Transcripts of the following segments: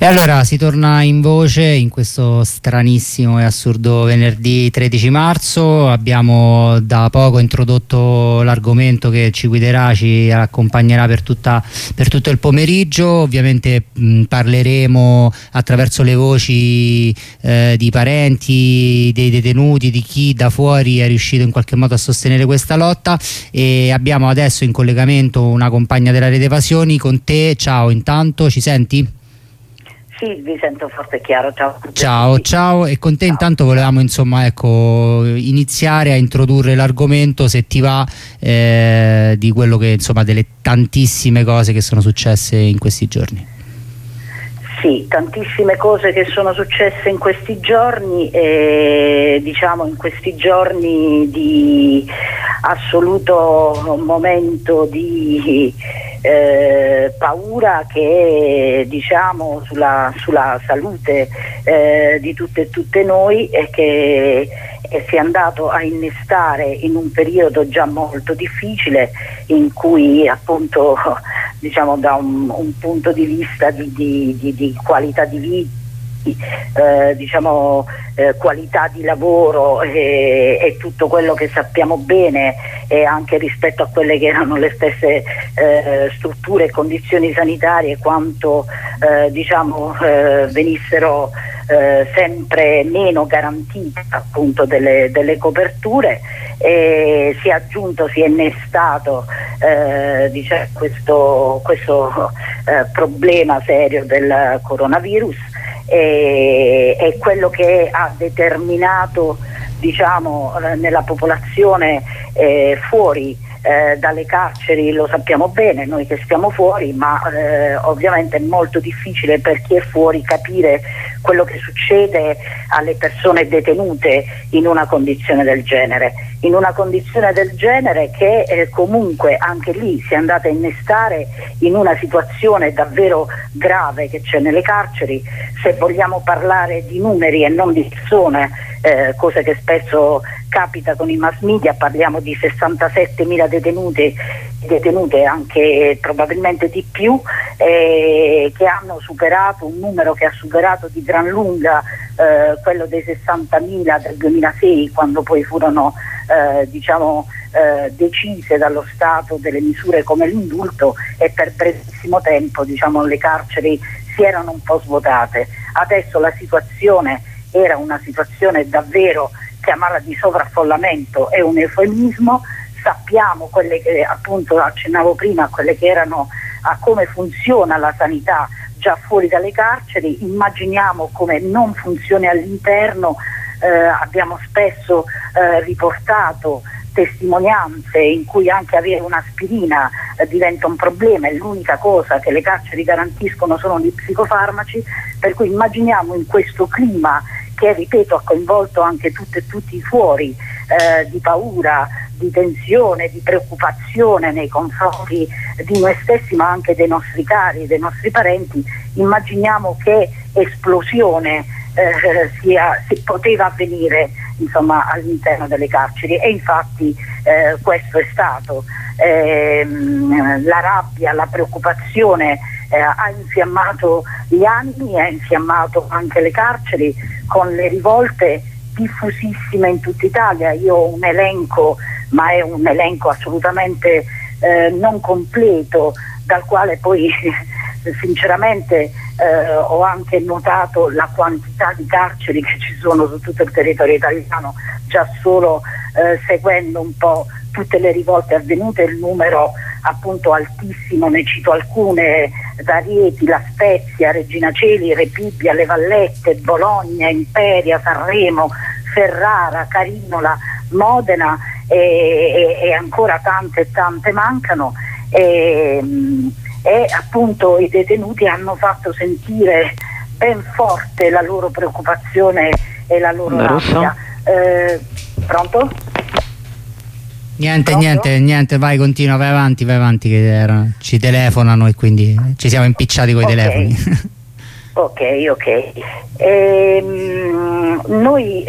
E allora si torna in voce in questo stranissimo e assurdo venerdì 13 marzo. Abbiamo da poco introdotto l'argomento che ci guiderà, ci accompagnerà per tutto il pomeriggio. Ovviamente parleremo attraverso le voci di parenti, dei detenuti, di chi da fuori è riuscito in qualche modo a sostenere questa lotta, e abbiamo adesso in collegamento una compagna della Rete Evasioni con te. Ciao, intanto ci senti? Sì, vi sento forte e chiaro, ciao. Ciao, e con te intanto volevamo iniziare a introdurre l'argomento, se ti va, di quello che delle tantissime cose che sono successe in questi giorni. Sì, tantissime cose che sono successe in questi giorni, in questi giorni di assoluto momento di paura che sulla salute di tutte e tutte noi, e che si è andato a innestare in un periodo già molto difficile, in cui appunto da un punto di vista di qualità di vita, qualità di lavoro e tutto quello che sappiamo bene, e anche rispetto a quelle che erano le stesse strutture e condizioni sanitarie, quanto venissero sempre meno garantite appunto delle coperture. Si è innestato questo problema serio del coronavirus, è quello che ha determinato nella popolazione fuori dalle carceri. Lo sappiamo bene noi che stiamo fuori, ma ovviamente è molto difficile per chi è fuori capire quello che succede alle persone detenute in una condizione del genere, che comunque anche lì si è andata a innestare in una situazione davvero grave che c'è nelle carceri. Se vogliamo parlare di numeri e non di persone, cosa che spesso capita con i mass media, parliamo di 67.000 detenute, anche probabilmente di più, che hanno superato un numero che ha superato di gran lunga quello dei 60.000 del 2006, quando poi furono decise dallo Stato delle misure come l'indulto, e per brevissimo tempo le carceri si erano un po' svuotate. Adesso la situazione era una situazione davvero, chiamarla di sovraffollamento è un eufemismo. Sappiamo quelle che appunto accennavo prima, quelle che erano, a come funziona la sanità già fuori dalle carceri. Immaginiamo come non funzioni all'interno. Abbiamo spesso riportato testimonianze in cui anche avere un'aspirina diventa un problema, e l'unica cosa che le carceri garantiscono sono gli psicofarmaci, per cui immaginiamo in questo clima che, ripeto, ha coinvolto anche tutte e tutti fuori, di paura, di tensione, di preoccupazione nei confronti di noi stessi, ma anche dei nostri cari, dei nostri parenti. Immaginiamo che esplosione si poteva avvenire all'interno delle carceri, e infatti questo è stato. La rabbia, la preoccupazione ha infiammato gli animi, ha infiammato anche le carceri, con le rivolte diffusissime in tutta Italia. Io ho un elenco, ma è un elenco assolutamente non completo, dal quale poi sinceramente ho anche notato la quantità di carceri che ci sono su tutto il territorio italiano, già solo seguendo un po' tutte le rivolte avvenute. Il numero appunto altissimo, ne cito alcune: da Rieti, La Spezia, Regina Coeli, Rebibbia, Le Vallette, Bologna, Imperia, Sanremo, Ferrara, Carinola, Modena, e ancora tante mancano. E appunto i detenuti hanno fatto sentire ben forte la loro preoccupazione e la loro rabbia. Pronto? Niente, vai, continua, vai avanti che ci telefonano e quindi ci siamo impicciati coi telefoni. Ok. Noi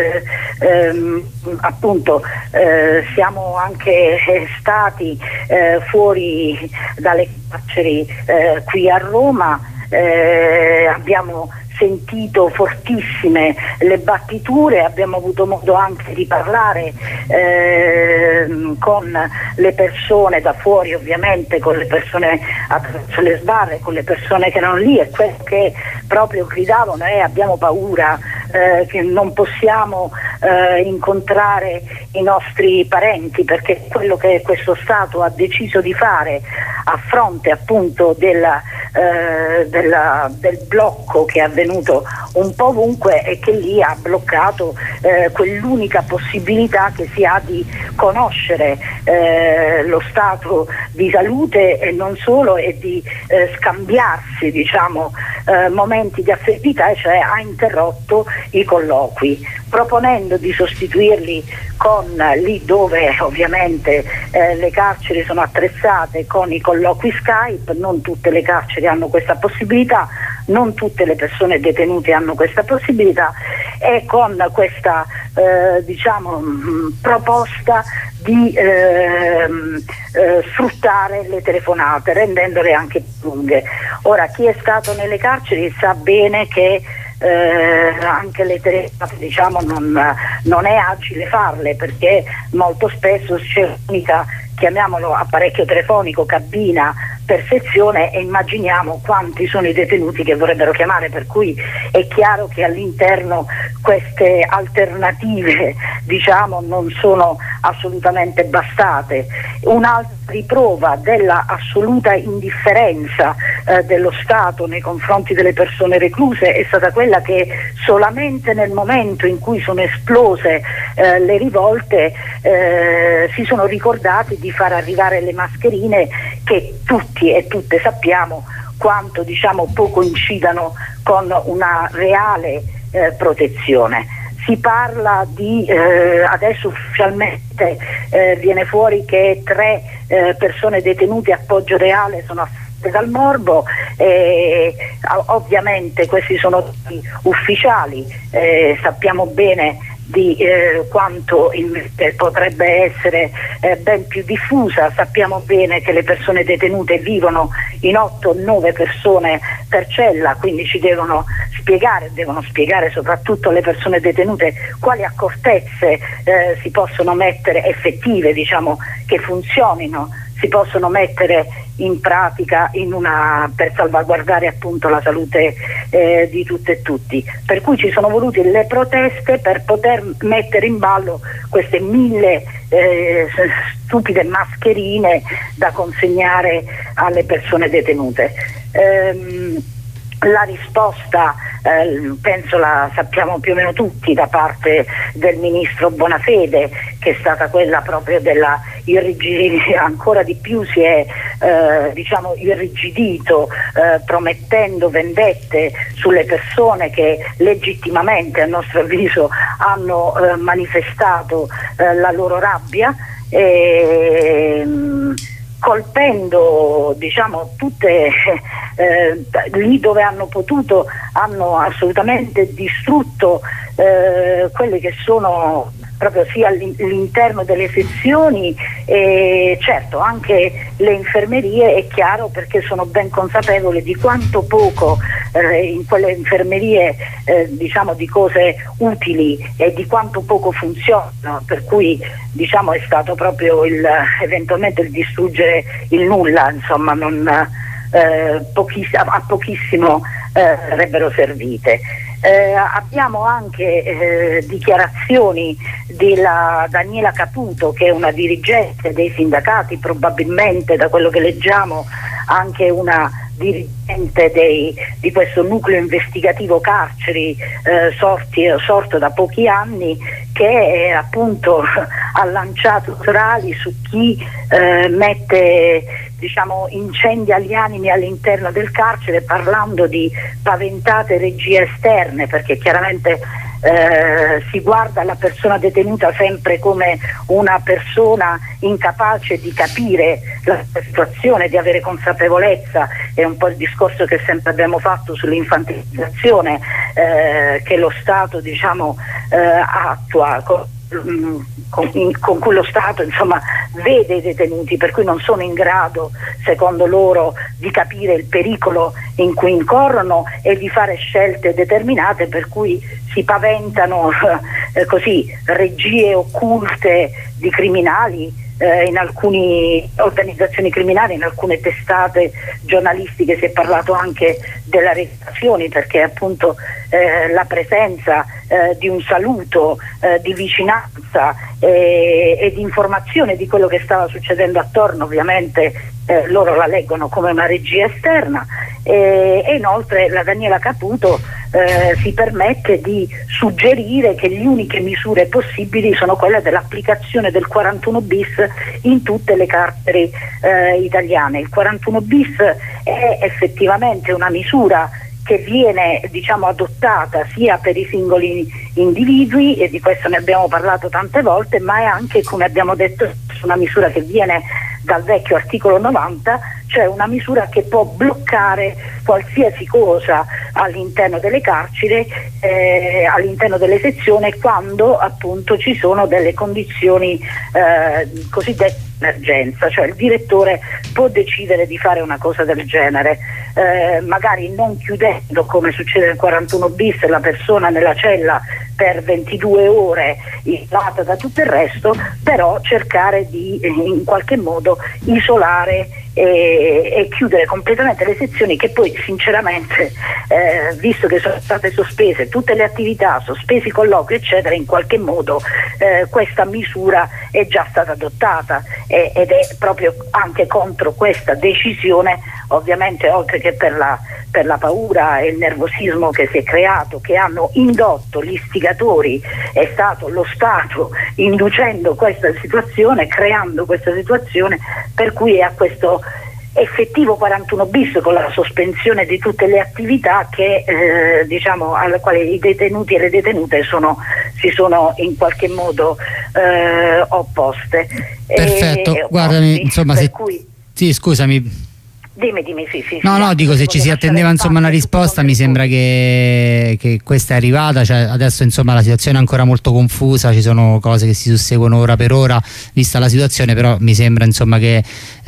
appunto siamo anche stati fuori dalle carceri qui a Roma, abbiamo sentito fortissime le battiture, abbiamo avuto modo anche di parlare con le persone da fuori, ovviamente con le persone attraverso le sbarre, con le persone che erano lì, e quello che proprio gridavano è: abbiamo paura, che non possiamo incontrare i nostri parenti, perché quello che questo Stato ha deciso di fare a fronte appunto del blocco che è avvenuto un po' ovunque, e che lì ha bloccato quell'unica possibilità che si ha di conoscere lo stato di salute, e non solo, e di scambiarsi, diciamo, momenti di affettività, cioè ha interrotto i colloqui, proponendo di sostituirli con, lì dove ovviamente le carceri sono attrezzate, con i colloqui Skype. Non tutte le carceri hanno questa possibilità, non tutte le persone detenute hanno questa possibilità, e con questa proposta di sfruttare le telefonate, rendendole anche più lunghe. Ora, chi è stato nelle carceri sa bene che anche le telefonate, diciamo, non è agile farle, perché molto spesso c'è un'unica, chiamiamolo apparecchio telefonico, cabina per sezione, e immaginiamo quanti sono i detenuti che vorrebbero chiamare, per cui è chiaro che all'interno queste alternative, diciamo, non sono assolutamente bastate. Un'altra riprova della assoluta indifferenza dello Stato nei confronti delle persone recluse è stata quella che solamente nel momento in cui sono esplose le rivolte si sono ricordati di far arrivare le mascherine, che tutti e tutte sappiamo quanto, diciamo, poco incidano con una reale protezione. Si parla di, adesso ufficialmente viene fuori che 3 persone detenute a Poggio Reale sono affette dal morbo, ovviamente questi sono ufficiali, sappiamo bene di quanto potrebbe essere ben più diffusa. Sappiamo bene che le persone detenute vivono in 8-9 persone per cella, quindi ci devono spiegare soprattutto le persone detenute quali accortezze si possono mettere, effettive, diciamo, che funzionino, si possono mettere in pratica per salvaguardare appunto la salute di tutte e tutti. Per cui ci sono volute le proteste per poter mettere in ballo queste 1000 stupide mascherine da consegnare alle persone detenute. La risposta penso la sappiamo più o meno tutti, da parte del ministro Bonafede, che è stata quella proprio della irrigidità. Ancora di più si è irrigidito, promettendo vendette sulle persone che legittimamente, a nostro avviso, hanno manifestato la loro rabbia, colpendo, diciamo, tutte lì dove hanno potuto, hanno assolutamente distrutto quelle che sono proprio sia all'interno delle sezioni, e certo anche le infermerie, è chiaro, perché sono ben consapevole di quanto poco in quelle infermerie diciamo di cose utili e di quanto poco funzionano, per cui, diciamo, è stato proprio eventualmente il distruggere il nulla, insomma, a pochissimo sarebbero servite. Abbiamo anche dichiarazioni della Daniela Caputo, che è una dirigente dei sindacati, probabilmente, da quello che leggiamo, anche una dirigente di questo nucleo investigativo carceri sorto da pochi anni, che appunto ha lanciato orali su chi mette, diciamo, incendia gli animi all'interno del carcere, parlando di paventate regie esterne, perché chiaramente si guarda la persona detenuta sempre come una persona incapace di capire la situazione, di avere consapevolezza. È un po' il discorso che sempre abbiamo fatto sull'infantilizzazione che lo Stato, diciamo, attua con cui lo Stato insomma vede i detenuti, per cui non sono in grado, secondo loro, di capire il pericolo in cui incorrono e di fare scelte determinate, per cui si paventano così regie occulte di criminali in alcune organizzazioni criminali, in alcune testate giornalistiche si è parlato anche delle arrestazioni, perché appunto la presenza di un saluto di vicinanza e di informazione di quello che stava succedendo attorno, ovviamente loro la leggono come una regia esterna, e inoltre la Daniela Caputo si permette di suggerire che le uniche misure possibili sono quelle dell'applicazione del 41 bis in tutte le carceri italiane. Il 41 bis è effettivamente una misura che viene, diciamo, adottata sia per i singoli individui, e di questo ne abbiamo parlato tante volte, ma è anche, come abbiamo detto, una misura che viene dal vecchio articolo 90, cioè una misura che può bloccare qualsiasi cosa all'interno delle carceri, all'interno delle sezioni, quando appunto ci sono delle condizioni cosiddette emergenza, cioè il direttore può decidere di fare una cosa del genere, magari non chiudendo, come succede nel 41 bis, la persona nella cella per 22 ore isolata da tutto il resto, però cercare di in qualche modo isolare e chiudere completamente le sezioni, che poi sinceramente, visto che sono state sospese tutte le attività, sospesi i colloqui eccetera, in qualche modo questa misura è già stata adottata ed è proprio anche contro questa decisione, ovviamente, oltre che per la paura e il nervosismo che si è creato, che hanno indotto gli istigatori, è stato lo Stato inducendo questa situazione, creando questa situazione, per cui è a questo effettivo 41 bis, con la sospensione di tutte le attività che diciamo alla quale i detenuti e le detenute si sono in qualche modo opposte. Perfetto, guardami, insomma, sì, scusami. Dimmi, sì. No, dico, se ci si attendeva insomma una risposta, mi sembra che questa è arrivata, cioè adesso insomma la situazione è ancora molto confusa, ci sono cose che si susseguono ora per ora vista la situazione, però mi sembra insomma che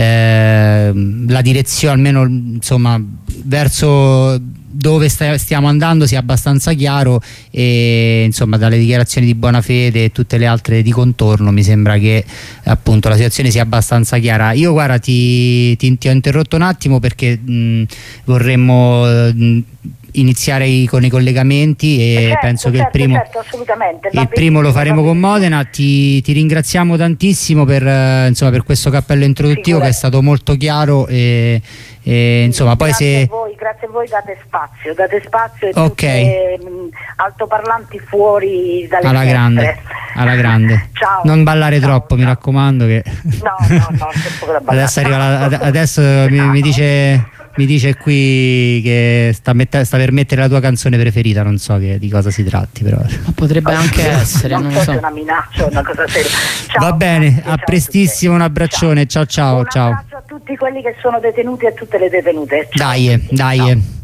la direzione, almeno insomma verso dove stiamo andando, sia abbastanza chiaro, e insomma dalle dichiarazioni di Bonafede e tutte le altre di contorno mi sembra che appunto la situazione sia abbastanza chiara. Io guarda ti ho interrotto un attimo perché vorremmo iniziare con i collegamenti e certo, penso che certo, assolutamente. Il primo lo faremo con Modena. Ti ringraziamo tantissimo per questo cappello introduttivo che è stato molto chiaro e insomma poi grazie a voi date spazio e tutte altoparlanti fuori dalle alla grande. Ciao. Non ballare troppo, mi raccomando, che no, c'è poco da ballare. adesso mi dice qui che sta per mettere la tua canzone preferita, non so di cosa si tratti, però ma potrebbe anche essere, non lo so. Una minaccia, una cosa seria. Ciao, va bene, a prestissimo, un abbraccione, ciao. Un abbraccio a tutti quelli che sono detenuti e a tutte le detenute. Ciao. Dai.